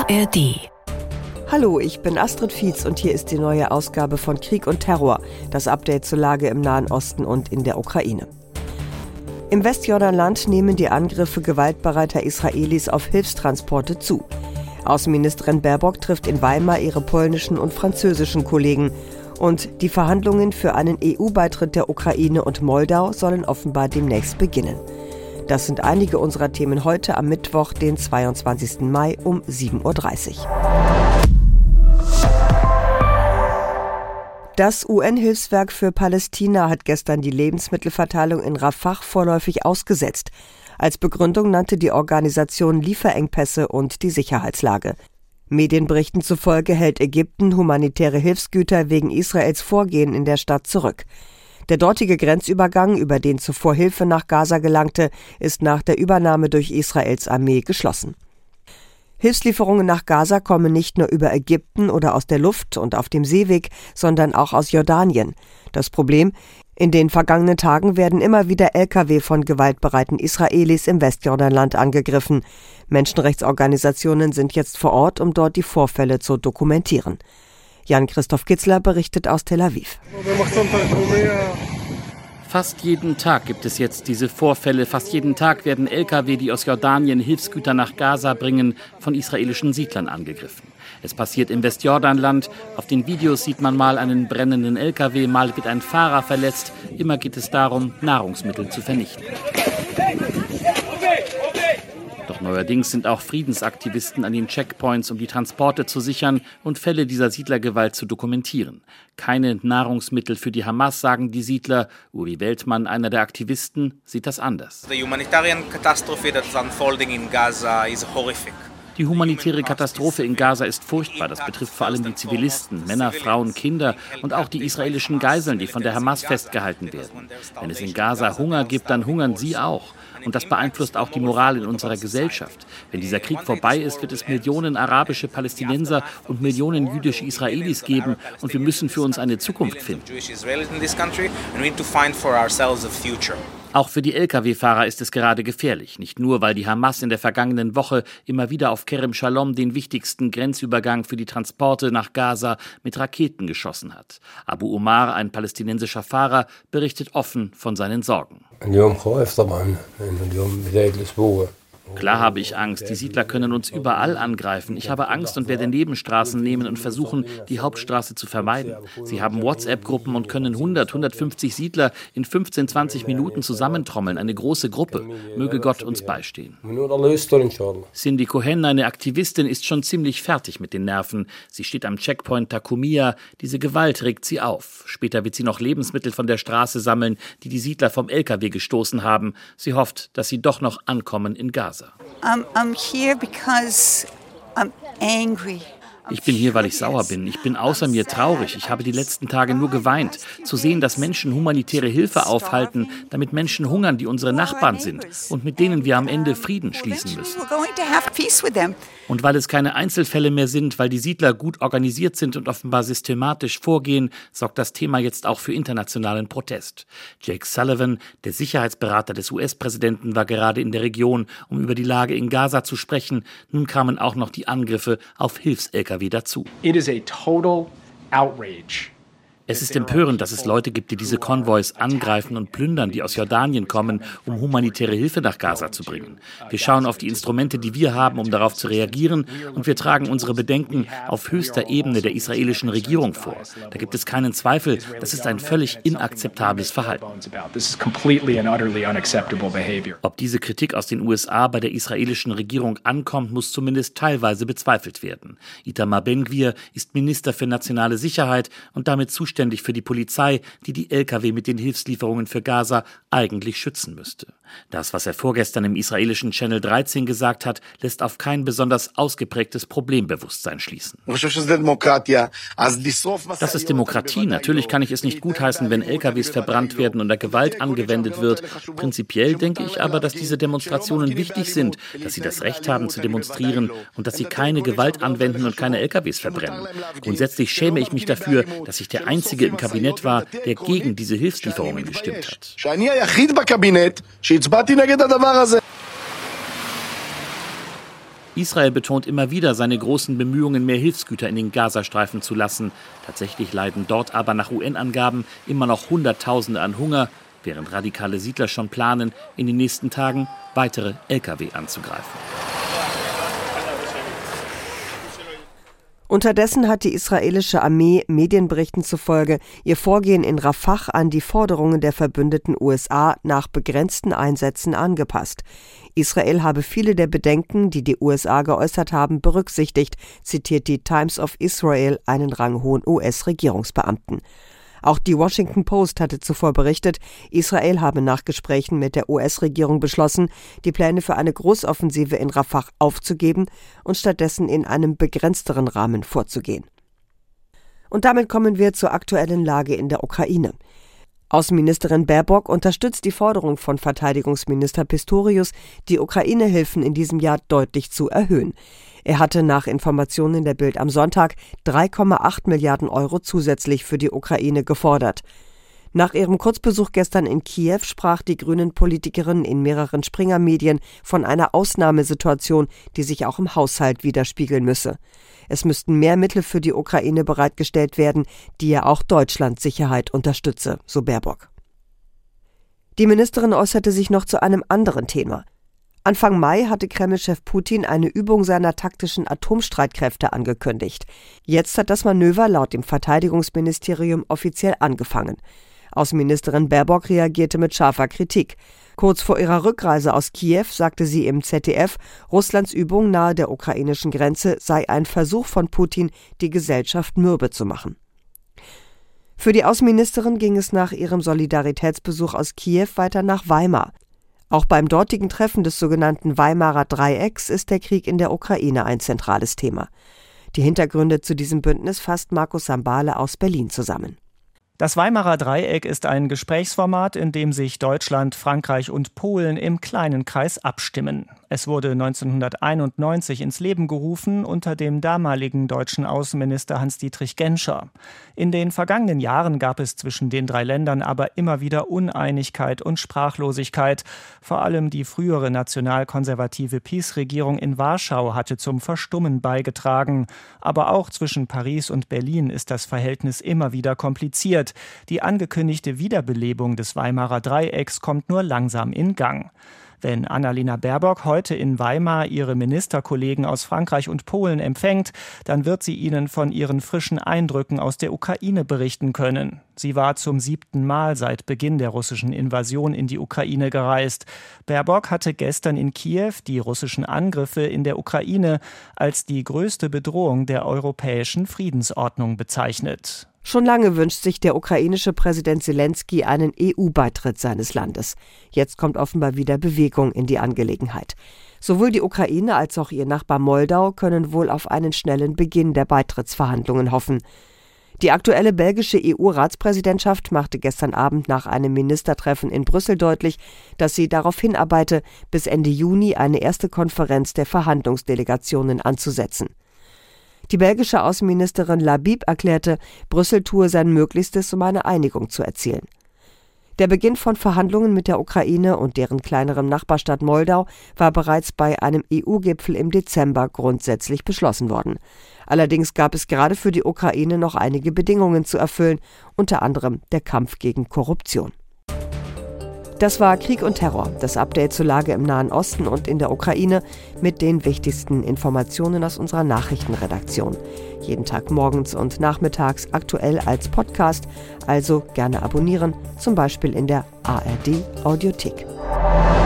ARD. Hallo, ich bin Astrid Fietz und hier ist die neue Ausgabe von Krieg und Terror, das Update zur Lage im Nahen Osten und in der Ukraine. Im Westjordanland nehmen die Angriffe gewaltbereiter Israelis auf Hilfstransporte zu. Außenministerin Baerbock trifft in Weimar ihre polnischen und französischen Kollegen. Und die Verhandlungen für einen EU-Beitritt der Ukraine und Moldau sollen offenbar demnächst beginnen. Das sind einige unserer Themen heute am Mittwoch, den 22. Mai um 7.30 Uhr. Das UN-Hilfswerk für Palästina hat gestern die Lebensmittelverteilung in Rafah vorläufig ausgesetzt. Als Begründung nannte die Organisation Lieferengpässe und die Sicherheitslage. Medienberichten zufolge hält Ägypten humanitäre Hilfsgüter wegen Israels Vorgehen in der Stadt zurück. Der dortige Grenzübergang, über den zuvor Hilfe nach Gaza gelangte, ist nach der Übernahme durch Israels Armee geschlossen. Hilfslieferungen nach Gaza kommen nicht nur über Ägypten oder aus der Luft und auf dem Seeweg, sondern auch aus Jordanien. Das Problem: In den vergangenen Tagen werden immer wieder Lkw von gewaltbereiten Israelis im Westjordanland angegriffen. Menschenrechtsorganisationen sind jetzt vor Ort, um dort die Vorfälle zu dokumentieren. Jan-Christoph Kitzler berichtet aus Tel Aviv. Fast jeden Tag gibt es jetzt diese Vorfälle. Fast jeden Tag werden Lkw, die aus Jordanien Hilfsgüter nach Gaza bringen, von israelischen Siedlern angegriffen. Es passiert im Westjordanland. Auf den Videos sieht man mal einen brennenden Lkw, mal wird ein Fahrer verletzt. Immer geht es darum, Nahrungsmittel zu vernichten. Doch neuerdings sind auch Friedensaktivisten an den Checkpoints, um die Transporte zu sichern und Fälle dieser Siedlergewalt zu dokumentieren. Keine Nahrungsmittel für die Hamas, sagen die Siedler. Uri Weltmann, einer der Aktivisten, sieht das anders. The humanitarian catastrophe that's unfolding in Gaza is horrific. Die humanitäre Katastrophe in Gaza ist furchtbar. Das betrifft vor allem die Zivilisten, Männer, Frauen, Kinder und auch die israelischen Geiseln, die von der Hamas festgehalten werden. Wenn es in Gaza Hunger gibt, dann hungern sie auch. Und das beeinflusst auch die Moral in unserer Gesellschaft. Wenn dieser Krieg vorbei ist, wird es Millionen arabische Palästinenser und Millionen jüdische Israelis geben. Und wir müssen für uns eine Zukunft finden. Auch für die Lkw-Fahrer ist es gerade gefährlich. Nicht nur, weil die Hamas in der vergangenen Woche immer wieder auf Kerem Shalom, den wichtigsten Grenzübergang für die Transporte nach Gaza, mit Raketen geschossen hat. Abu Omar, ein palästinensischer Fahrer, berichtet offen von seinen Sorgen. Klar habe ich Angst. Die Siedler können uns überall angreifen. Ich habe Angst und werde Nebenstraßen nehmen und versuchen, die Hauptstraße zu vermeiden. Sie haben WhatsApp-Gruppen und können 150 Siedler in 15, 20 Minuten zusammentrommeln. Eine große Gruppe. Möge Gott uns beistehen. Cindy Cohen, eine Aktivistin, ist schon ziemlich fertig mit den Nerven. Sie steht am Checkpoint Takumia. Diese Gewalt regt sie auf. Später wird sie noch Lebensmittel von der Straße sammeln, die die Siedler vom LKW gestoßen haben. Sie hofft, dass sie doch noch ankommen in Gaza. I'm here because I'm angry. Ich bin hier, weil ich sauer bin. Ich bin außer mir traurig. Ich habe die letzten Tage nur geweint. Zu sehen, dass Menschen humanitäre Hilfe aufhalten, damit Menschen hungern, die unsere Nachbarn sind und mit denen wir am Ende Frieden schließen müssen. Und weil es keine Einzelfälle mehr sind, weil die Siedler gut organisiert sind und offenbar systematisch vorgehen, sorgt das Thema jetzt auch für internationalen Protest. Jake Sullivan, der Sicherheitsberater des US-Präsidenten, war gerade in der Region, um über die Lage in Gaza zu sprechen. Nun kamen auch noch die Angriffe auf Hilfs-Lkw dazu. It is a total outrage. Es ist empörend, dass es Leute gibt, die diese Konvois angreifen und plündern, die aus Jordanien kommen, um humanitäre Hilfe nach Gaza zu bringen. Wir schauen auf die Instrumente, die wir haben, um darauf zu reagieren, und wir tragen unsere Bedenken auf höchster Ebene der israelischen Regierung vor. Da gibt es keinen Zweifel, das ist ein völlig inakzeptables Verhalten. Ob diese Kritik aus den USA bei der israelischen Regierung ankommt, muss zumindest teilweise bezweifelt werden. Itamar Ben-Gvir ist Minister für nationale Sicherheit und damit zuständig für die Polizei, die Lkw mit den Hilfslieferungen für Gaza eigentlich schützen müsste. Das, was er vorgestern im israelischen Channel 13 gesagt hat, lässt auf kein besonders ausgeprägtes Problembewusstsein schließen. Das ist Demokratie. Natürlich kann ich es nicht gutheißen, wenn LKWs verbrannt werden und da Gewalt angewendet wird. Prinzipiell denke ich aber, dass diese Demonstrationen wichtig sind, dass sie das Recht haben zu demonstrieren und dass sie keine Gewalt anwenden und keine LKWs verbrennen. Grundsätzlich schäme ich mich dafür, dass ich der Einzige im Kabinett war, der gegen diese Hilfslieferungen gestimmt hat. Israel betont immer wieder seine großen Bemühungen, mehr Hilfsgüter in den Gazastreifen zu lassen. Tatsächlich leiden dort aber nach UN-Angaben immer noch Hunderttausende an Hunger, während radikale Siedler schon planen, in den nächsten Tagen weitere Lkw anzugreifen. Unterdessen hat die israelische Armee Medienberichten zufolge ihr Vorgehen in Rafah an die Forderungen der verbündeten USA nach begrenzten Einsätzen angepasst. Israel habe viele der Bedenken, die die USA geäußert haben, berücksichtigt, zitiert die Times of Israel einen ranghohen US-Regierungsbeamten. Auch die Washington Post hatte zuvor berichtet, Israel habe nach Gesprächen mit der US-Regierung beschlossen, die Pläne für eine Großoffensive in Rafah aufzugeben und stattdessen in einem begrenzteren Rahmen vorzugehen. Und damit kommen wir zur aktuellen Lage in der Ukraine. Außenministerin Baerbock unterstützt die Forderung von Verteidigungsminister Pistorius, die Ukraine-Hilfen in diesem Jahr deutlich zu erhöhen. Er hatte nach Informationen der Bild am Sonntag 3,8 Milliarden Euro zusätzlich für die Ukraine gefordert. Nach ihrem Kurzbesuch gestern in Kiew sprach die Grünen-Politikerin in mehreren Springer-Medien von einer Ausnahmesituation, die sich auch im Haushalt widerspiegeln müsse. Es müssten mehr Mittel für die Ukraine bereitgestellt werden, die ja auch Deutschlands Sicherheit unterstütze, so Baerbock. Die Ministerin äußerte sich noch zu einem anderen Thema. Anfang Mai hatte Kreml-Chef Putin eine Übung seiner taktischen Atomstreitkräfte angekündigt. Jetzt hat das Manöver laut dem Verteidigungsministerium offiziell angefangen. Außenministerin Baerbock reagierte mit scharfer Kritik. Kurz vor ihrer Rückreise aus Kiew sagte sie im ZDF, Russlands Übung nahe der ukrainischen Grenze sei ein Versuch von Putin, die Gesellschaft mürbe zu machen. Für die Außenministerin ging es nach ihrem Solidaritätsbesuch aus Kiew weiter nach Weimar. Auch beim dortigen Treffen des sogenannten Weimarer Dreiecks ist der Krieg in der Ukraine ein zentrales Thema. Die Hintergründe zu diesem Bündnis fasst Markus Sambale aus Berlin zusammen. Das Weimarer Dreieck ist ein Gesprächsformat, in dem sich Deutschland, Frankreich und Polen im kleinen Kreis abstimmen. Es wurde 1991 ins Leben gerufen unter dem damaligen deutschen Außenminister Hans-Dietrich Genscher. In den vergangenen Jahren gab es zwischen den drei Ländern aber immer wieder Uneinigkeit und Sprachlosigkeit. Vor allem die frühere nationalkonservative PiS-Regierung in Warschau hatte zum Verstummen beigetragen. Aber auch zwischen Paris und Berlin ist das Verhältnis immer wieder kompliziert. Die angekündigte Wiederbelebung des Weimarer Dreiecks kommt nur langsam in Gang. Wenn Annalena Baerbock heute in Weimar ihre Ministerkollegen aus Frankreich und Polen empfängt, dann wird sie ihnen von ihren frischen Eindrücken aus der Ukraine berichten können. Sie war zum 7. Mal seit Beginn der russischen Invasion in die Ukraine gereist. Baerbock hatte gestern in Kiew die russischen Angriffe in der Ukraine als die größte Bedrohung der europäischen Friedensordnung bezeichnet. Schon lange wünscht sich der ukrainische Präsident Selenskyj einen EU-Beitritt seines Landes. Jetzt kommt offenbar wieder Bewegung in die Angelegenheit. Sowohl die Ukraine als auch ihr Nachbar Moldau können wohl auf einen schnellen Beginn der Beitrittsverhandlungen hoffen. Die aktuelle belgische EU-Ratspräsidentschaft machte gestern Abend nach einem Ministertreffen in Brüssel deutlich, dass sie darauf hinarbeite, bis Ende Juni eine erste Konferenz der Verhandlungsdelegationen anzusetzen. Die belgische Außenministerin Labib erklärte, Brüssel tue sein Möglichstes, um eine Einigung zu erzielen. Der Beginn von Verhandlungen mit der Ukraine und deren kleinerem Nachbarstaat Moldau war bereits bei einem EU-Gipfel im Dezember grundsätzlich beschlossen worden. Allerdings gab es gerade für die Ukraine noch einige Bedingungen zu erfüllen, unter anderem der Kampf gegen Korruption. Das war Krieg und Terror, das Update zur Lage im Nahen Osten und in der Ukraine mit den wichtigsten Informationen aus unserer Nachrichtenredaktion. Jeden Tag morgens und nachmittags aktuell als Podcast, also gerne abonnieren, zum Beispiel in der ARD Audiothek.